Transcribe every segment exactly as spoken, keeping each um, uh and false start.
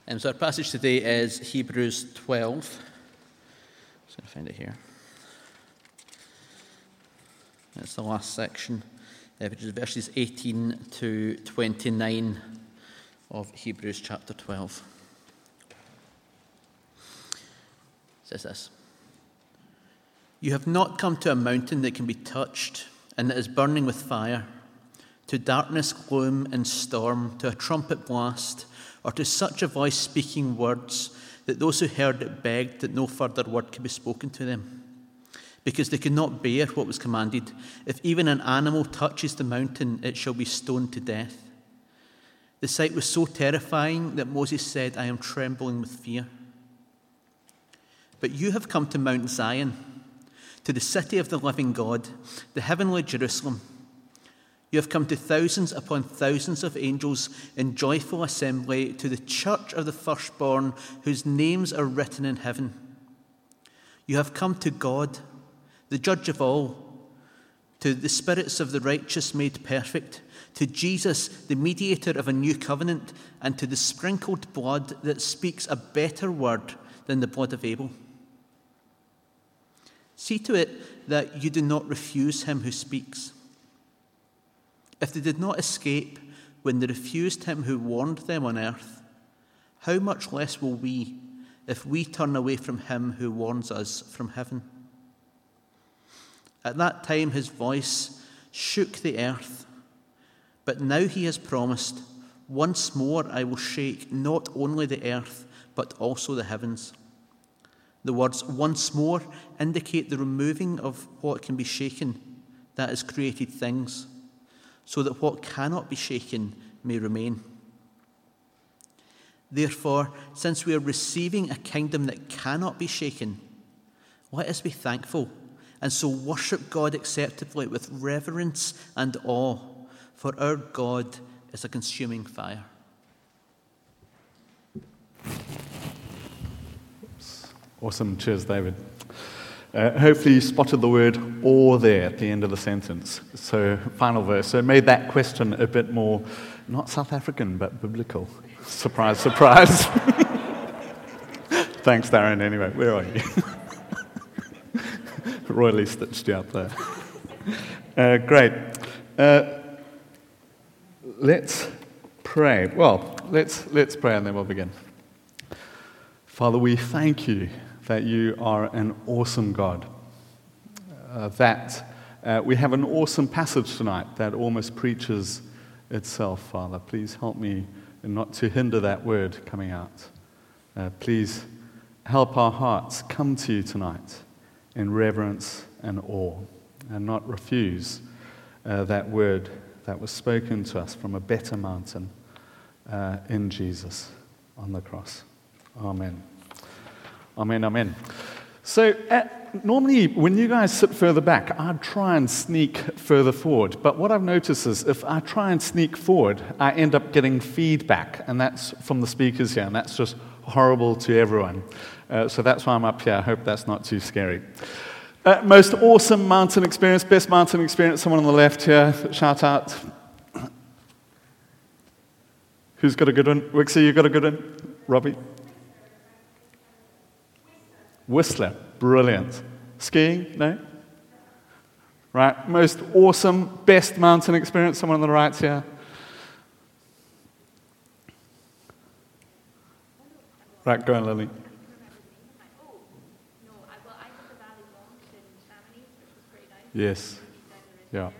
And so our passage today is Hebrews twelve. I'm just going to find it here. It's the last section, uh, which is verses eighteen to twenty-nine of Hebrews chapter twelve. It says this: "You have not come to a mountain that can be touched and that is burning with fire, to darkness, gloom, and storm, to a trumpet blast, or to such a voice speaking words that those who heard it begged that no further word could be spoken to them, because they could not bear what was commanded. If even an animal touches the mountain, it shall be stoned to death. The sight was so terrifying that Moses said, 'I am trembling with fear.' But you have come to Mount Zion, to the city of the living God, the heavenly Jerusalem. You have come to thousands upon thousands of angels in joyful assembly, to the church of the firstborn whose names are written in heaven. You have come to God, the judge of all, to the spirits of the righteous made perfect, to Jesus, the mediator of a new covenant, and to the sprinkled blood that speaks a better word than the blood of Abel. See to it that you do not refuse him who speaks. If they did not escape when they refused him who warned them on earth, how much less will we if we turn away from him who warns us from heaven? At that time his voice shook the earth, but now he has promised, 'Once more I will shake not only the earth, but also the heavens.' The words 'once more' indicate the removing of what can be shaken, that is, created things, so that what cannot be shaken may remain. Therefore, since we are receiving a kingdom that cannot be shaken, let us be thankful and so worship God acceptably with reverence and awe, for our God is a consuming fire." Awesome. Cheers, David. Uh, hopefully you spotted the word "or" there at the end of the sentence. So, final verse. So it made that question a bit more, not South African, but biblical. Surprise, surprise. Thanks, Darren, anyway. Where are you? Royally stitched you up there. Uh, great. Uh, let's pray. Well, let's, let's pray and then we'll begin. Father, we thank you that you are an awesome God, uh, that uh, we have an awesome passage tonight that almost preaches itself, Father. Please help me not to hinder that word coming out. Uh, please help our hearts come to you tonight in reverence and awe, and not refuse uh, that word that was spoken to us from a better mountain uh, in Jesus on the cross. Amen. Amen, amen. So uh, normally when you guys sit further back, I'd try and sneak further forward. But what I've noticed is if I try and sneak forward, I end up getting feedback. And that's from the speakers here. And that's just horrible to everyone. Uh, so that's why I'm up here. I hope that's not too scary. Uh, most awesome mountain experience, best mountain experience. Someone on the left here, shout out. Who's got a good one? Wixie, you got a good one? Robbie? Whistler, brilliant. Skiing, no? Right, most awesome, best mountain experience, someone on the right here. Right, go on, Lily. Yes, yeah.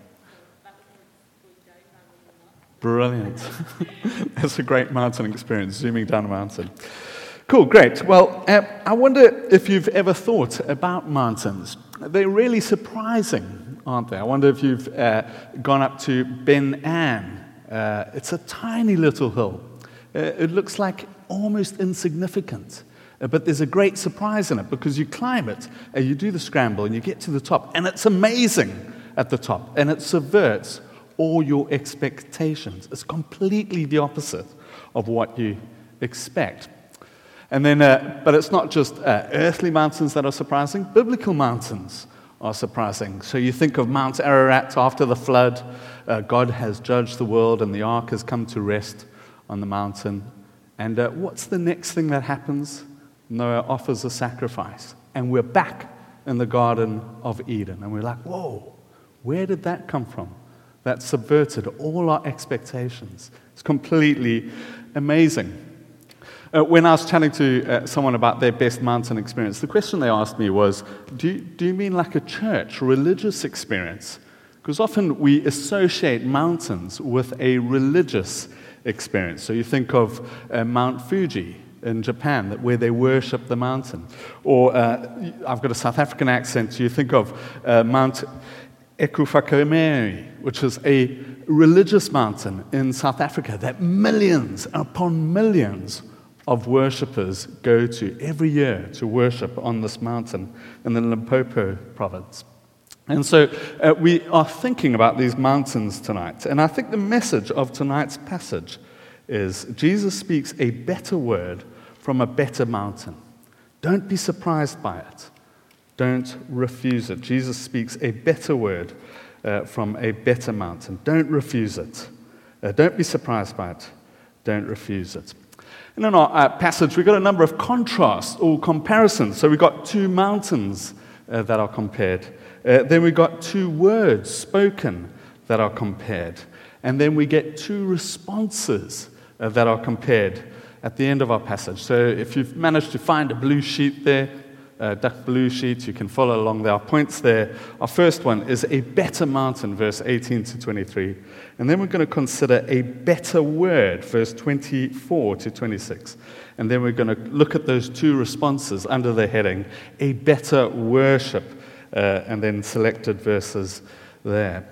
Brilliant. That's a great mountain experience, zooming down a mountain. Cool, great. Well, uh, I wonder if you've ever thought about mountains. They're really surprising, aren't they? I wonder if you've uh, gone up to Ben Ann. Uh, it's a tiny little hill. Uh, it looks like almost insignificant, uh, but there's a great surprise in it because you climb it, and you do the scramble, and you get to the top, and it's amazing at the top, and it subverts all your expectations. It's completely the opposite of what you expect. And then, uh, but it's not just uh, earthly mountains that are surprising. Biblical mountains are surprising. So you think of Mount Ararat after the flood. Uh, God has judged the world, and the ark has come to rest on the mountain. And uh, what's the next thing that happens? Noah offers a sacrifice. And we're back in the Garden of Eden. And we're like, whoa, where did that come from? That subverted all our expectations. It's completely amazing. Uh, when I was chatting to uh, someone about their best mountain experience, the question they asked me was, do you, do you mean like a church, religious experience? Because often we associate mountains with a religious experience. So you think of uh, Mount Fuji in Japan, that where they worship the mountain. Or, uh, I've got a South African accent, so you think of uh, Mount Equiphakomeri, which is a religious mountain in South Africa that millions upon millions of worshippers go to every year to worship on this mountain in the Limpopo province. And so uh, we are thinking about these mountains tonight. And I think the message of tonight's passage is Jesus speaks a better word from a better mountain. Don't be surprised by it. Don't refuse it. Jesus speaks a better word uh, from a better mountain. Don't refuse it. Uh, don't be surprised by it. Don't refuse it. And in our uh, passage, we've got a number of contrasts or comparisons. So we've got two mountains uh, that are compared. Uh, then we've got two words spoken that are compared. And then we get two responses uh, that are compared at the end of our passage. So if you've managed to find a blue sheet there, a dark blue sheet, you can follow along. There are points there. Our first one is a better mountain, verse eighteen to twenty-three. And then we're going to consider a better word, verse twenty-four to twenty-six. And then we're going to look at those two responses under the heading, a better worship, uh, and then selected verses there.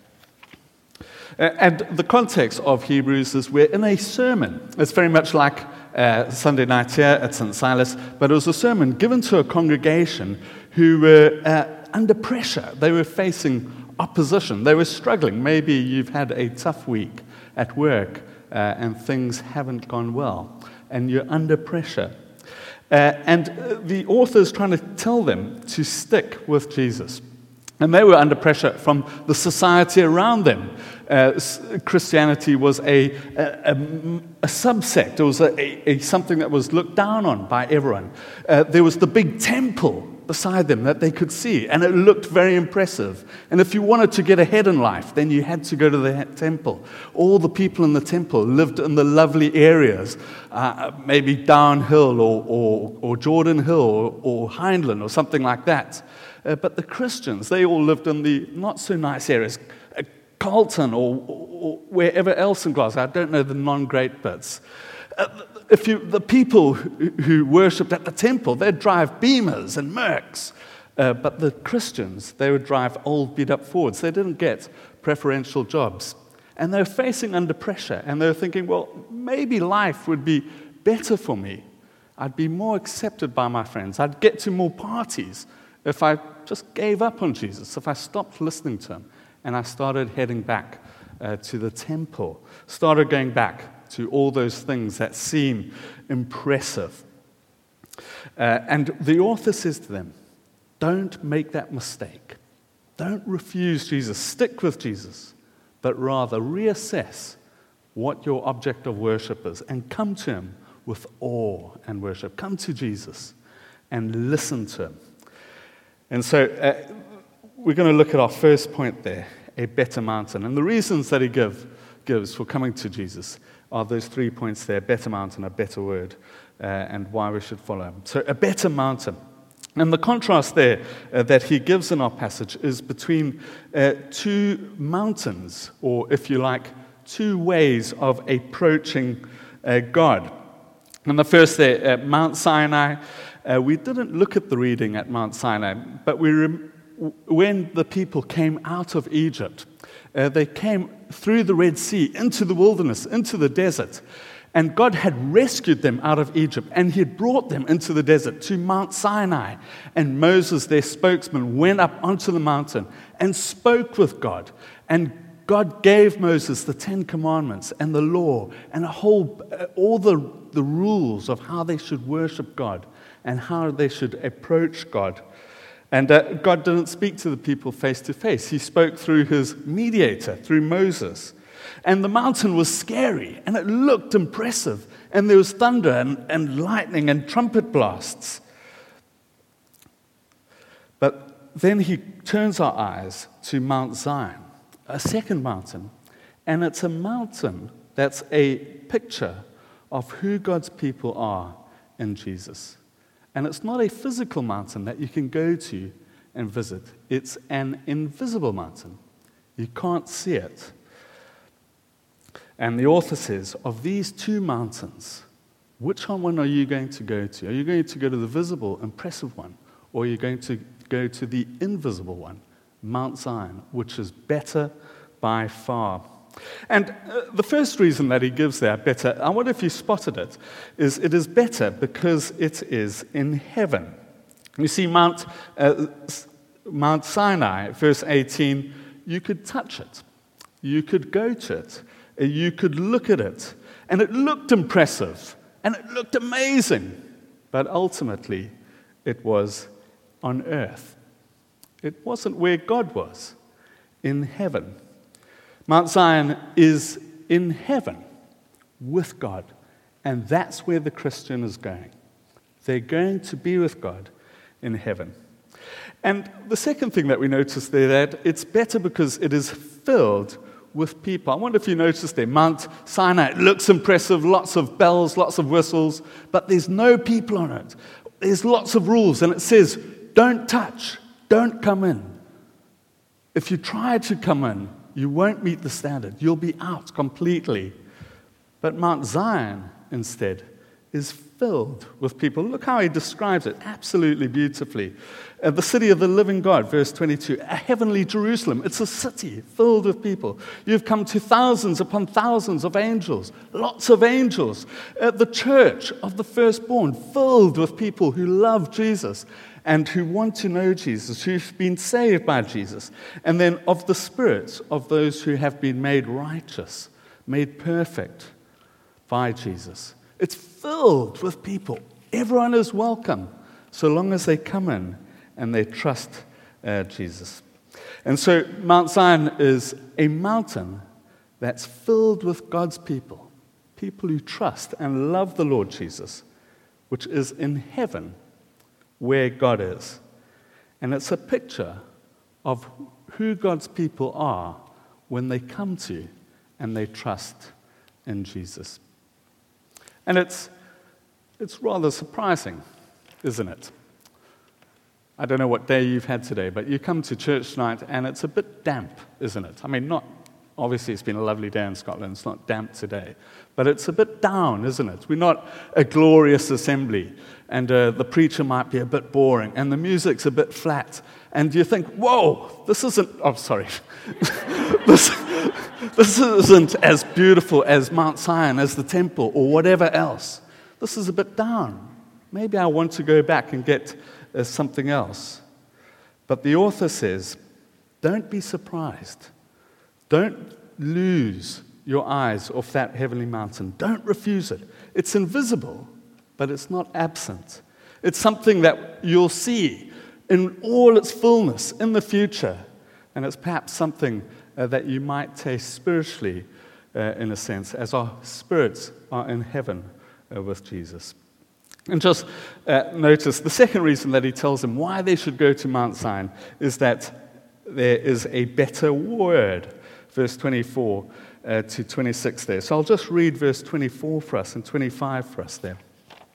Uh, and the context of Hebrews is we're in a sermon. It's very much like uh, Sunday night here at Saint Silas, but it was a sermon given to a congregation who were uh, under pressure. They were facing opposition. They were struggling. Maybe you've had a tough week at work uh, and things haven't gone well, and you're under pressure. Uh, and uh, the author is trying to tell them to stick with Jesus. And they were under pressure from the society around them. Uh, Christianity was a, a, a, a subsect. It was a, a, a something that was looked down on by everyone. Uh, there was the big temple beside them that they could see, and it looked very impressive. And if you wanted to get ahead in life, then you had to go to the temple. All the people in the temple lived in the lovely areas, uh, maybe downhill or, or, or Jordan Hill or, or Hindland or something like that. Uh, but the Christians, they all lived in the not-so-nice areas, uh, Carlton or, or, or wherever else in Glasgow. I don't know the non-great bits. Uh, if you, the people who, who worshipped at the temple, they'd drive Beamers and Mercs. Uh, but the Christians, they would drive old beat-up Fords. They didn't get preferential jobs. And they were facing under pressure. And they were thinking, well, maybe life would be better for me. I'd be more accepted by my friends. I'd get to more parties if I just gave up on Jesus, if I stopped listening to him, and I started heading back uh, to the temple, started going back to all those things that seem impressive. Uh, and the author says to them, don't make that mistake. Don't refuse Jesus. Stick with Jesus, but rather reassess what your object of worship is and come to him with awe and worship. Come to Jesus and listen to him. And so uh, we're going to look at our first point there, a better mountain. And the reasons that he give, gives for coming to Jesus are those three points there, better mountain, a better word, uh, and why we should follow him. So a better mountain. And the contrast there uh, that he gives in our passage is between uh, two mountains, or if you like, two ways of approaching uh, God. And the first there, uh, Mount Sinai. Uh, we didn't look at the reading at Mount Sinai, but we rem- when the people came out of Egypt, uh, they came through the Red Sea into the wilderness, into the desert, and God had rescued them out of Egypt, and he had brought them into the desert to Mount Sinai. And Moses, their spokesman, went up onto the mountain and spoke with God. And God gave Moses the Ten Commandments and the law and a whole, uh, all the, the rules of how they should worship God and how they should approach God. And uh, God didn't speak to the people face to face. He spoke through his mediator, through Moses. And the mountain was scary, and it looked impressive. and there was thunder and, and lightning and trumpet blasts. But then he turns our eyes to Mount Zion, a second mountain, and it's a mountain that's a picture of who God's people are in Jesus. And it's not a physical mountain that you can go to and visit. It's an invisible mountain. You can't see it. And the author says, of these two mountains, which one are you going to go to? Are you going to go to the visible, impressive one? Or are you going to go to the invisible one, Mount Zion, which is better by far? And uh, the first reason that he gives there, better, I wonder if you spotted it, is it is better because it is in heaven. You see, Mount, uh, Mount Sinai, verse eighteen, you could touch it. You could go to it. You could look at it. And it looked impressive. And it looked amazing. But ultimately, it was on earth. It wasn't where God was, in heaven. Mount Zion is in heaven with God. And that's where the Christian is going. They're going to be with God in heaven. And the second thing that we notice there, that it's better because it is filled with people. I wonder if you noticed there, Mount Sinai, it looks impressive, lots of bells, lots of whistles, but there's no people on it. There's lots of rules, and it says, don't touch, don't come in. If you try to come in, you won't meet the standard. You'll be out completely. But Mount Zion, instead, is filled with people. Look how he describes it absolutely beautifully. Uh, the city of the living God, verse twenty-two, a heavenly Jerusalem. It's a city filled with people. You've come to thousands upon thousands of angels, lots of angels. Uh, the church of the firstborn, filled with people who love Jesus and who want to know Jesus, who've been saved by Jesus. And then of the spirits of those who have been made righteous, made perfect by Jesus. It's filled with people. Everyone is welcome, so long as they come in and they trust uh, Jesus. And so Mount Zion is a mountain that's filled with God's people, people who trust and love the Lord Jesus, which is in heaven where God is. And it's a picture of who God's people are when they come to and they trust in Jesus. And it's, it's rather surprising, isn't it? I don't know what day you've had today, but you come to church tonight and it's a bit damp, isn't it? I mean, not obviously it's been a lovely day in Scotland, it's not damp today, but it's a bit down, isn't it? We're not a glorious assembly, and uh, the preacher might be a bit boring, and the music's a bit flat, and you think, whoa, this isn't, oh, sorry, this, this isn't as beautiful as Mount Zion, as the temple, or whatever else. This is a bit down. Maybe I want to go back and get uh, something else. But the author says, don't be surprised. Don't lose your eyes off that heavenly mountain. Don't refuse it. It's invisible, but it's not absent. It's something that you'll see in all its fullness in the future. And it's perhaps something uh, that you might taste spiritually, uh, in a sense, as our spirits are in heaven uh, with Jesus. And just uh, notice the second reason that he tells them why they should go to Mount Zion is that there is a better word. Verse twenty-four uh, to twenty-six there. So I'll just read verse twenty-four for us and twenty-five for us there.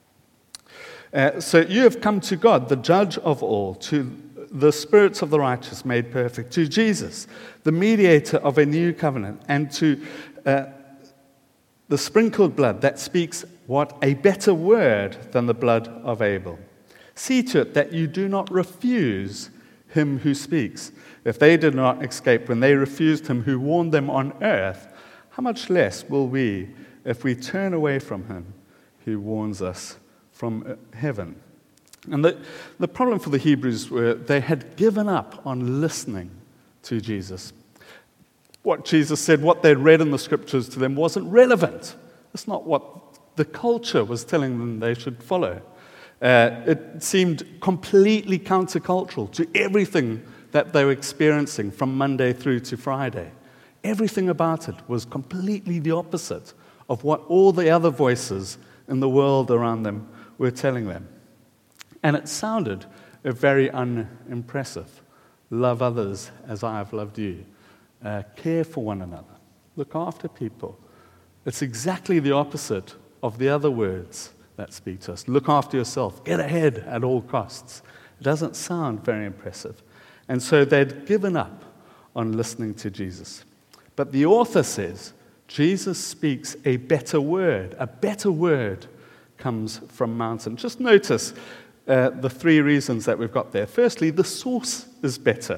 Uh, so you have come to God, the judge of all, to the spirits of the righteous made perfect, to Jesus, the mediator of a new covenant, and to uh, the sprinkled blood that speaks what? A better word than the blood of Abel. See to it that you do not refuse him who speaks. If they did not escape when they refused him who warned them on earth, how much less will we if we turn away from him who warns us from heaven? And the, the problem for the Hebrews were they had given up on listening to Jesus. What Jesus said, what they'd read in the scriptures to them wasn't relevant. It's not what the culture was telling them they should follow. Uh, it seemed completely countercultural to everything that they were experiencing from Monday through to Friday. Everything about it was completely the opposite of what all the other voices in the world around them were telling them. And it sounded uh, very unimpressive. Love others as I have loved you. Uh, care for one another. Look after people. It's exactly the opposite of the other words that speak to us. Look after yourself. Get ahead at all costs. It doesn't sound very impressive. And so they'd given up on listening to Jesus. But the author says, Jesus speaks a better word. A better word comes from mountain. Just notice uh, the three reasons that we've got there. Firstly, the source is better.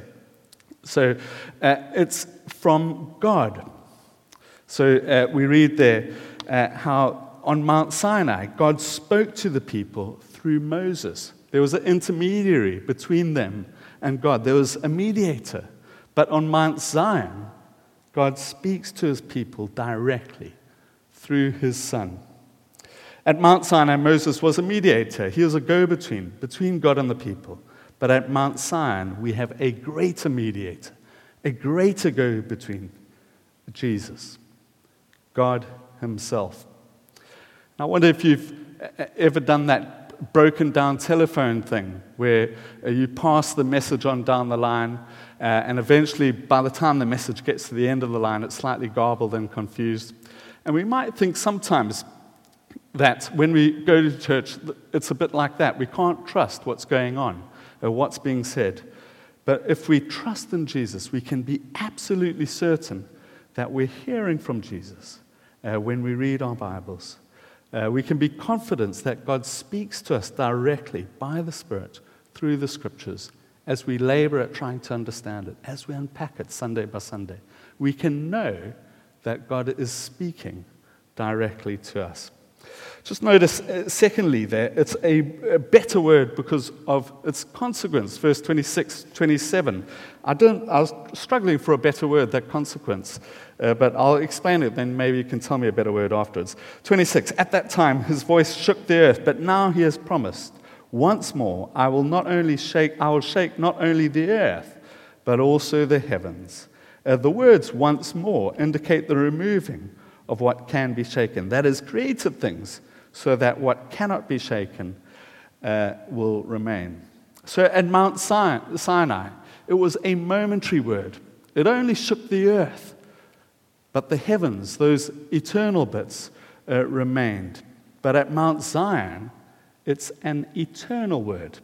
So uh, it's from God. So uh, we read there uh, how on Mount Sinai, God spoke to the people through Moses. There was an intermediary between them and God. There was a mediator. But on Mount Zion, God speaks to his people directly through his Son. At Mount Sinai, Moses was a mediator. He was a go-between, between God and the people. But at Mount Zion, we have a greater mediator, a greater go-between, Jesus, God himself. Now, I wonder if you've ever done that broken down telephone thing where you pass the message on down the line uh, and eventually by the time the message gets to the end of the line, it's slightly garbled and confused. And we might think sometimes that when we go to church, it's a bit like that. We can't trust what's going on or what's being said. But if we trust in Jesus, we can be absolutely certain that we're hearing from Jesus uh, when we read our Bibles. Uh, we can be confident that God speaks to us directly by the Spirit through the Scriptures as we labor at trying to understand it, as we unpack it Sunday by Sunday. We can know that God is speaking directly to us. Just notice, uh, secondly, there, it's a, a better word because of its consequence. Verse twenty-six, twenty-seven. I don't. I was struggling for a better word, that consequence, uh, but I'll explain it, then maybe you can tell me a better word afterwards. twenty-six. At that time, his voice shook the earth, but now he has promised, once more, I will not only shake, I will shake not only the earth, but also the heavens. Uh, the words once more indicate the removing of what can be shaken. That is, created things, so that what cannot be shaken uh, will remain. So at Mount Sinai, it was a momentary word. It only shook the earth. But the heavens, those eternal bits, uh, remained. But at Mount Zion, it's an eternal word.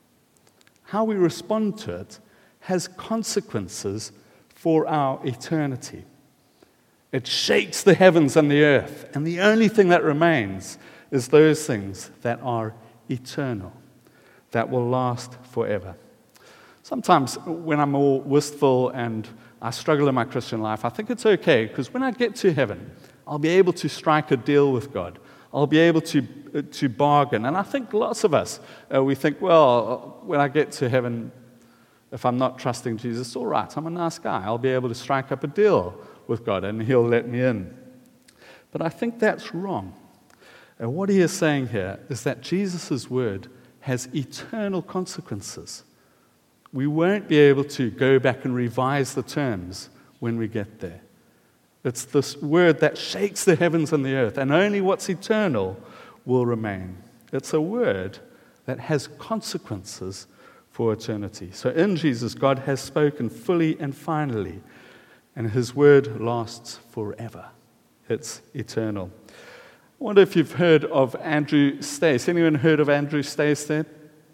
How we respond to it has consequences for our eternity. It shakes the heavens and the earth, and the only thing that remains is those things that are eternal, that will last forever. Sometimes when I'm all wistful and I struggle in my Christian life, I think it's okay, because when I get to heaven, I'll be able to strike a deal with God. I'll be able to, uh, to bargain. And I think lots of us, uh, we think, well, when I get to heaven, if I'm not trusting Jesus, all right, I'm a nice guy. I'll be able to strike up a deal with God, and he'll let me in. But I think that's wrong. And what he is saying here is that Jesus' word has eternal consequences. We won't be able to go back and revise the terms when we get there. It's this word that shakes the heavens and the earth, and only what's eternal will remain. It's a word that has consequences for eternity. So in Jesus, God has spoken fully and finally, and his word lasts forever. It's eternal. I wonder if you've heard of Andrew Stace. Anyone heard of Andrew Stace there?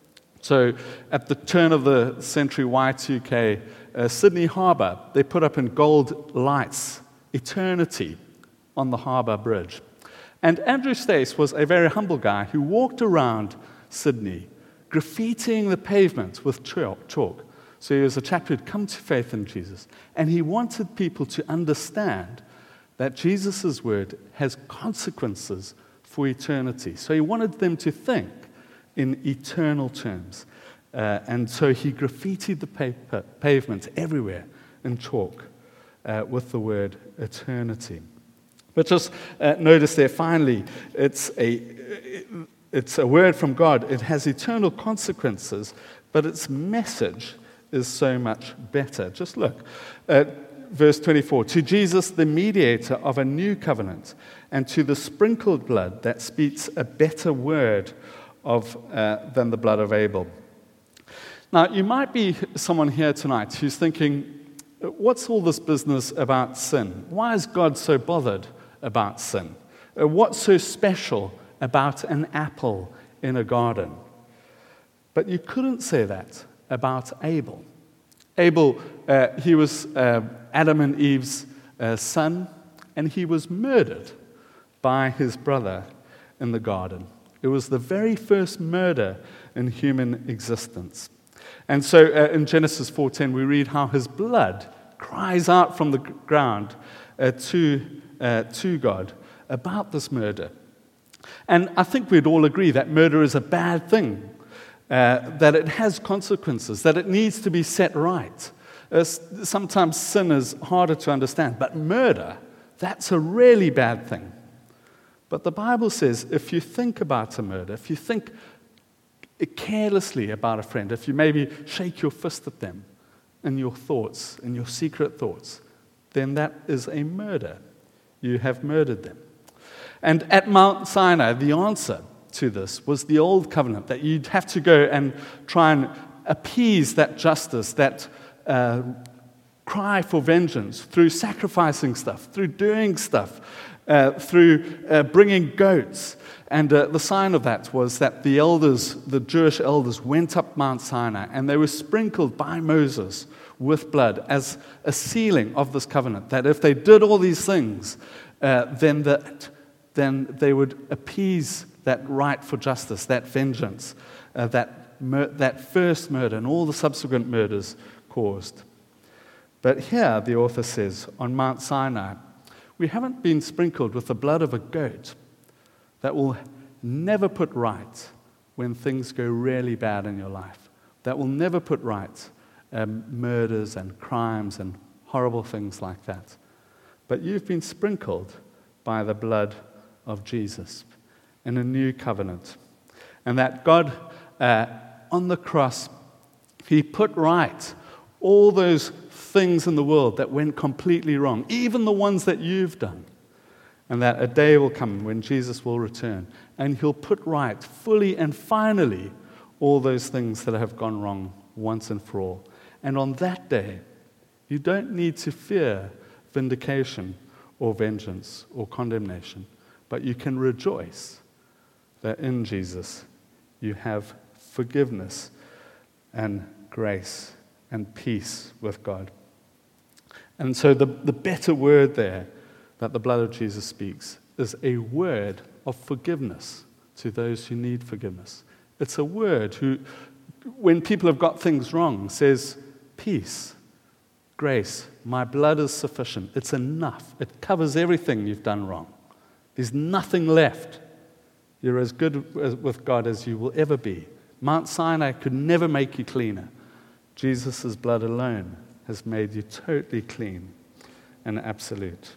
So at the turn of the century, Y two K, uh, Sydney Harbour, they put up in gold lights, eternity, on the harbour bridge. And Andrew Stace was a very humble guy who walked around Sydney, graffitiing the pavement with chalk. So he was a chap who'd come to faith in Jesus. And he wanted people to understand that Jesus' word has consequences for eternity. So he wanted them to think in eternal terms. Uh, and so he graffitied the paper, pavement everywhere in chalk uh, with the word eternity. But just uh, notice there, finally, it's a, it's a word from God. It has eternal consequences, but its message is so much better. Just look. Uh, verse twenty-four, to Jesus, the mediator of a new covenant, and to the sprinkled blood that speaks a better word of uh, than the blood of Abel. Now, you might be someone here tonight who's thinking, what's all this business about sin? Why is God so bothered about sin? What's so special about an apple in a garden? But you couldn't say that about Abel. Abel, uh, he was uh, Adam and Eve's uh, son, and he was murdered by his brother in the garden. It was the very first murder in human existence. And so uh, in Genesis four ten, we read how his blood cries out from the ground uh, to, uh, to God about this murder. And I think we'd all agree that murder is a bad thing, uh, that it has consequences, that it needs to be set right. Uh, sometimes sin is harder to understand, but murder, that's a really bad thing. But the Bible says if you think about a murder, if you think carelessly about a friend, if you maybe shake your fist at them in your thoughts, in your secret thoughts, then that is a murder. You have murdered them. And at Mount Sinai, the answer to this was the old covenant, that you'd have to go and try and appease that justice, that uh, cry for vengeance through sacrificing stuff, through doing stuff, uh, through uh, bringing goats. And uh, the sign of that was that the elders, the Jewish elders, went up Mount Sinai and they were sprinkled by Moses with blood as a sealing of this covenant, that if they did all these things, uh, then that then they would appease that right for justice, that vengeance, uh, that, mur- that first murder and all the subsequent murders caused. But here, the author says, on Mount Sinai, we haven't been sprinkled with the blood of a goat that will never put right when things go really bad in your life, that will never put right um, murders and crimes and horrible things like that. But you've been sprinkled by the blood of Jesus in a new covenant. And that God, uh, on the cross, he put right all those things in the world that went completely wrong, even the ones that you've done. And that a day will come when Jesus will return, and he'll put right fully and finally all those things that have gone wrong once and for all. And on that day, you don't need to fear vindication or vengeance or condemnation, but you can rejoice that in Jesus you have forgiveness and grace and peace with God. And so the, the better word there that the blood of Jesus speaks is a word of forgiveness to those who need forgiveness. It's a word who, when people have got things wrong, says, peace, grace, my blood is sufficient. It's enough. It covers everything you've done wrong. There's nothing left. You're as good with God as you will ever be. Mount Sinai could never make you cleaner. Jesus' blood alone has made you totally clean and absolute.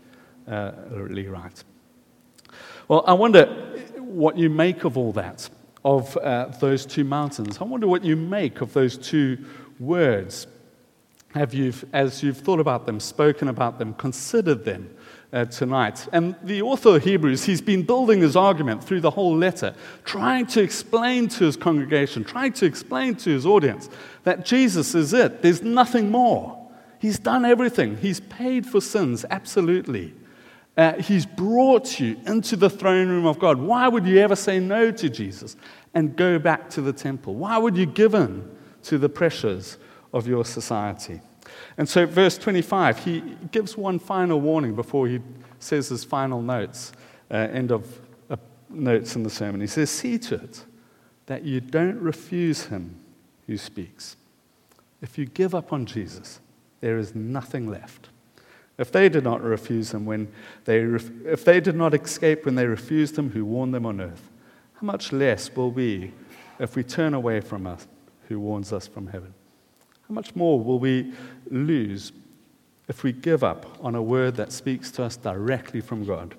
Uh, really right. Well, I wonder what you make of all that, of uh, those two mountains. I wonder what you make of those two words. Have you, as you've thought about them, spoken about them, considered them uh, tonight? And the author of Hebrews, he's been building his argument through the whole letter, trying to explain to his congregation, trying to explain to his audience that Jesus is it. There's nothing more. He's done everything. He's paid for sins, absolutely. Uh, he's brought you into the throne room of God. Why would you ever say no to Jesus and go back to the temple? Why would you give in to the pressures of your society? And so verse twenty-five, he gives one final warning before he says his final notes, uh, end of uh, notes in the sermon. He says, see to it that you don't refuse him who speaks. If you give up on Jesus, there is nothing left. If they did not refuse him when they, ref- if they did not escape when they refused him who warned them on earth, how much less will we if we turn away from us who warns us from heaven? How much more will we lose if we give up on a word that speaks to us directly from God?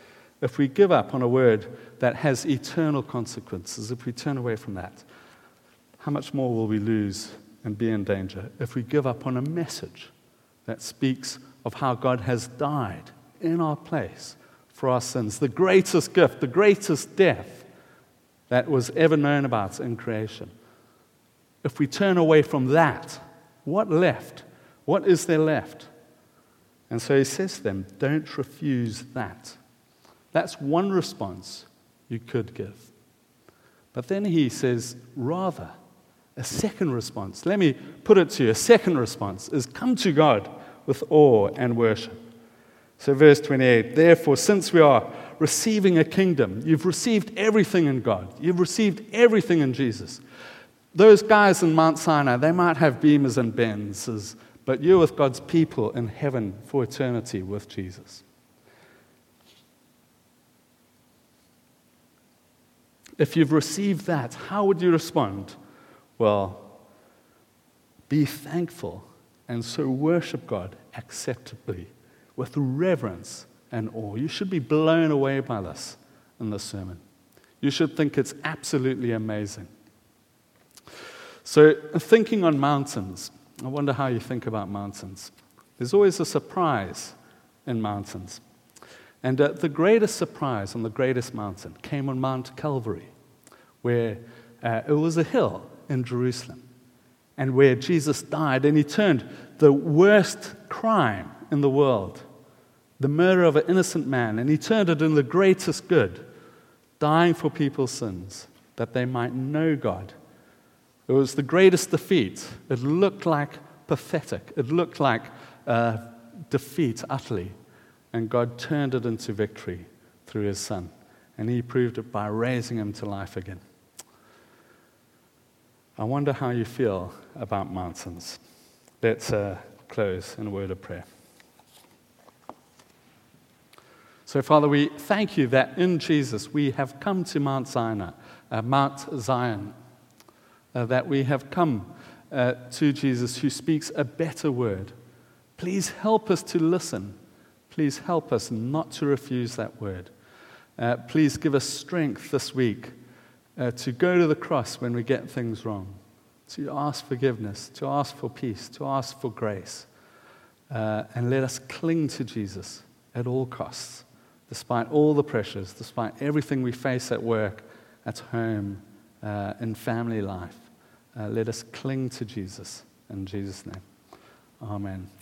If we give up on a word that has eternal consequences, if we turn away from that, how much more will we lose and be in danger if we give up on a message that speaks of how God has died in our place for our sins, the greatest gift, the greatest death that was ever known about in creation. If we turn away from that, what left? What is there left? And so he says to them, don't refuse that. That's one response you could give. But then he says, rather, a second response, let me put it to you, a second response is come to God with awe and worship. So verse twenty-eight, therefore, since we are receiving a kingdom, you've received everything in God. You've received everything in Jesus. Those guys in Mount Sinai, they might have Beamers and Benzes, but you're with God's people in heaven for eternity with Jesus. If you've received that, how would you respond? Well, be thankful and so worship God acceptably with reverence and awe. You should be blown away by this in this sermon. You should think it's absolutely amazing. So, thinking on mountains, I wonder how you think about mountains. There's always a surprise in mountains. And uh, the greatest surprise on the greatest mountain came on Mount Calvary, where uh, it was a hill in Jerusalem, and where Jesus died, and he turned the worst crime in the world, the murder of an innocent man, and he turned it into the greatest good, dying for people's sins, that they might know God. It was the greatest defeat. It looked like pathetic. It looked like uh, defeat utterly. And God turned it into victory through his Son. And he proved it by raising him to life again. I wonder how you feel about mountains. Let's uh, close in a word of prayer. So, Father, we thank you that in Jesus we have come to Mount Sinai, uh, Mount Zion, uh, that we have come uh, to Jesus who speaks a better word. Please help us to listen. Please help us not to refuse that word. Uh, please give us strength this week uh, to go to the cross when we get things wrong, to ask forgiveness, to ask for peace, to ask for grace. Uh, and let us cling to Jesus at all costs, despite all the pressures, despite everything we face at work, at home, uh, in family life. Uh, let us cling to Jesus. In Jesus' name, amen.